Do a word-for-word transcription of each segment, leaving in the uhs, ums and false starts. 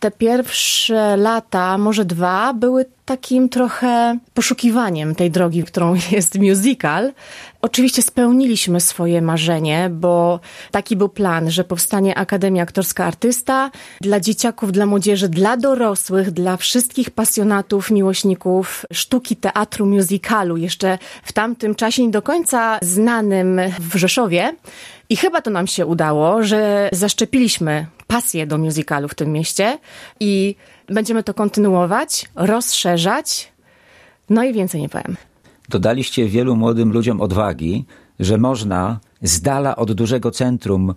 te pierwsze lata, może dwa, były takim trochę poszukiwaniem tej drogi, którą jest musical. Oczywiście spełniliśmy swoje marzenie, bo taki był plan, że powstanie Akademia Aktorska Artysta dla dzieciaków, dla młodzieży, dla dorosłych, dla wszystkich pasjonatów, miłośników sztuki, teatru, musicalu. Jeszcze w tamtym czasie nie do końca znanym w Rzeszowie. I chyba to nam się udało, że zaszczepiliśmy pasję do musicalu w tym mieście i będziemy to kontynuować, rozszerzać, no i więcej nie powiem. Dodaliście wielu młodym ludziom odwagi, że można z dala od dużego centrum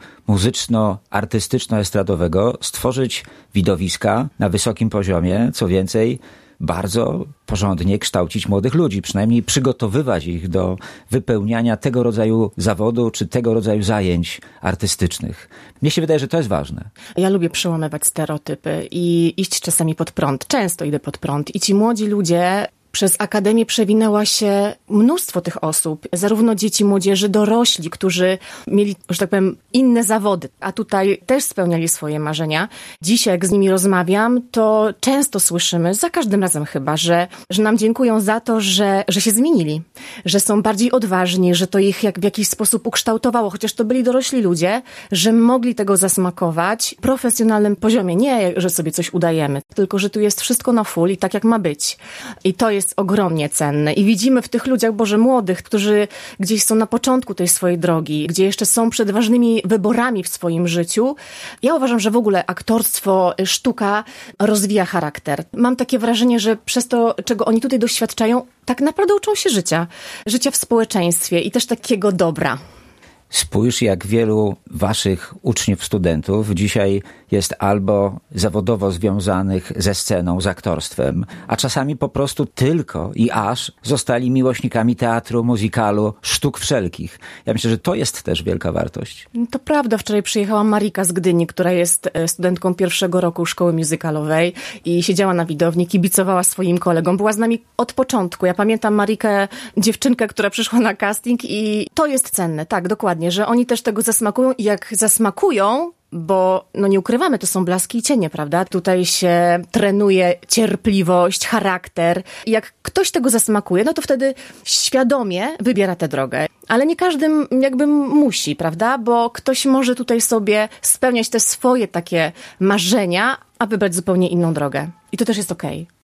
muzyczno-artystyczno-estradowego stworzyć widowiska na wysokim poziomie, co więcej, bardzo porządnie kształcić młodych ludzi, przynajmniej przygotowywać ich do wypełniania tego rodzaju zawodu czy tego rodzaju zajęć artystycznych. Mnie się wydaje, że to jest ważne. Ja lubię przełamywać stereotypy i iść czasami pod prąd. Często idę pod prąd i ci młodzi ludzie... Przez Akademię przewinęła się mnóstwo tych osób, zarówno dzieci, młodzieży, dorośli, którzy mieli, że tak powiem, inne zawody, a tutaj też spełniali swoje marzenia. Dzisiaj, jak z nimi rozmawiam, to często słyszymy, za każdym razem chyba, że, że nam dziękują za to, że, że się zmienili, że są bardziej odważni, że to ich jak w jakiś sposób ukształtowało, chociaż to byli dorośli ludzie, że mogli tego zasmakować w profesjonalnym poziomie. Nie, że sobie coś udajemy, tylko że tu jest wszystko na full i tak, jak ma być. I to jest ogromnie cenne. I widzimy w tych ludziach, Boże, młodych, którzy gdzieś są na początku tej swojej drogi, gdzie jeszcze są przed ważnymi wyborami w swoim życiu. Ja uważam, że w ogóle aktorstwo, sztuka rozwija charakter. Mam takie wrażenie, że przez to, czego oni tutaj doświadczają, tak naprawdę uczą się życia. Życia w społeczeństwie i też takiego dobra. Spójrz, jak wielu waszych uczniów, studentów dzisiaj jest albo zawodowo związanych ze sceną, z aktorstwem, a czasami po prostu tylko i aż zostali miłośnikami teatru, muzykalu, sztuk wszelkich. Ja myślę, że to jest też wielka wartość. To prawda. Wczoraj przyjechała Marika z Gdyni, która jest studentką pierwszego roku szkoły musicalowej i siedziała na widowni, kibicowała swoim kolegom. Była z nami od początku. Ja pamiętam Marikę, dziewczynkę, która przyszła na casting i to jest cenne. Tak, dokładnie. Że oni też tego zasmakują i jak zasmakują, bo no nie ukrywamy, to są blaski i cienie, prawda? Tutaj się trenuje cierpliwość, charakter. I jak ktoś tego zasmakuje, no to wtedy świadomie wybiera tę drogę. Ale nie każdym jakby musi, prawda? Bo ktoś może tutaj sobie spełniać te swoje takie marzenia, a wybrać zupełnie inną drogę. I to też jest okej.